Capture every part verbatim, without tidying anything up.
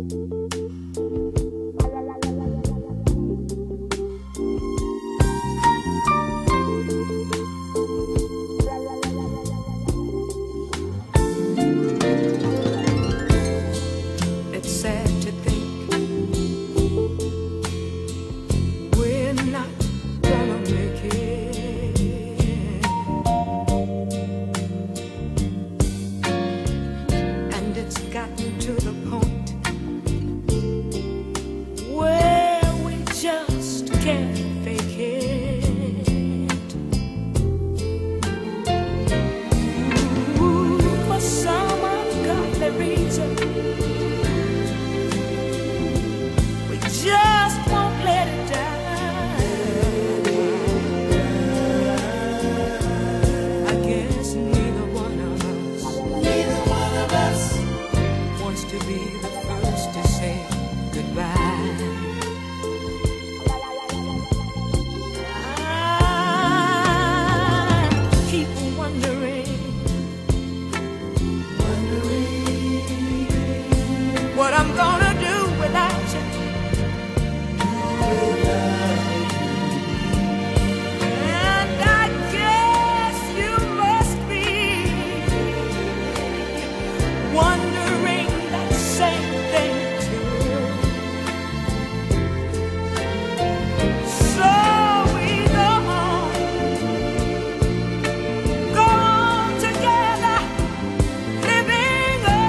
It's sad to think we're not gonna make it, and it's gotten to the point where we just can't fake it. Ooh, for some ungodly reason, just won't let it die. I guess neither one of us, neither one of us wants to be the first to say goodbye. I keep wondering, wondering what I'm gonna do without you. And I guess you must be wondering that same thing too. So we go on, go on together, living a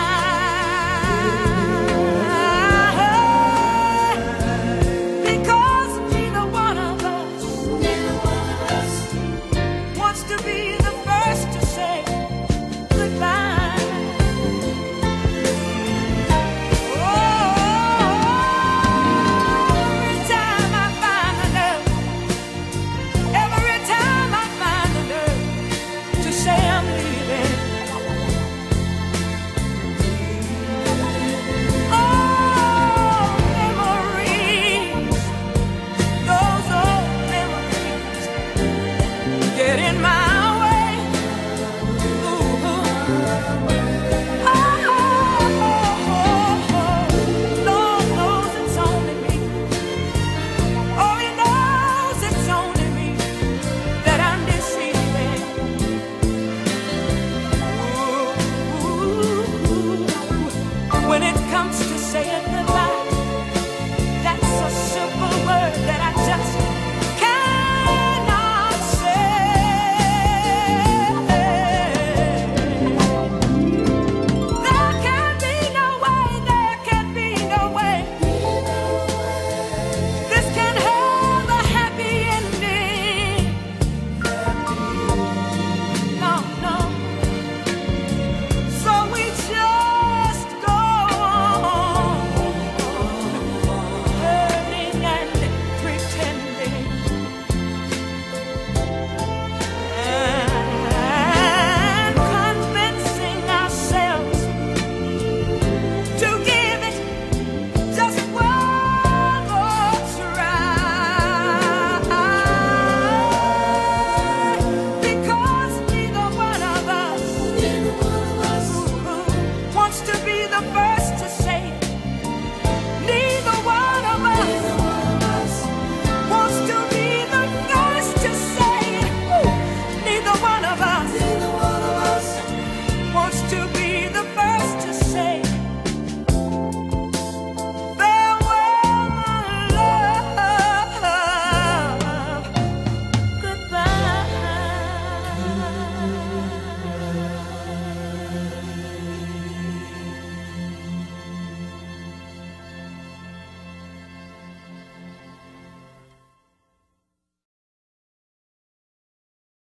lie. Because neither one of us, neither one of us wants to be the first to say goodbye. Oh, every time I find the nerve, every time I find the nerve to say I'm leaving, oh, memories, those old memories get in my way. Ooh, oh, oh, oh, Lord knows it's only me. Oh, He knows it's only me that I'm deceiving. Ooh, when it comes to saying